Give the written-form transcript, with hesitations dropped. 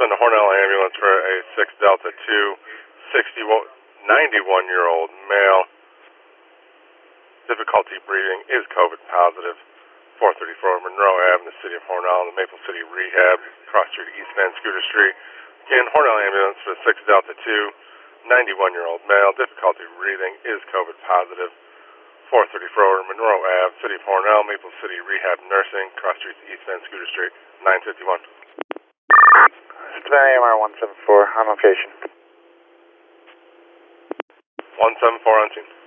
send a Hornell ambulance for a 6 Delta 2, 91-year-old male. Difficulty breathing, is COVID positive. 434 Monroe Ave in the city of Hornell, the Maple City Rehab, cross street East Van Scooter Street. Again, Hornell ambulance for 6 Delta 2, 91-year-old male. Difficulty breathing, is COVID positive. 434 Monroe Ave, city of Hornell, Maple City Rehab Nursing, cross street East Van Scooter Street, 951. Cincinnati AMR 174, on location. 174 on scene.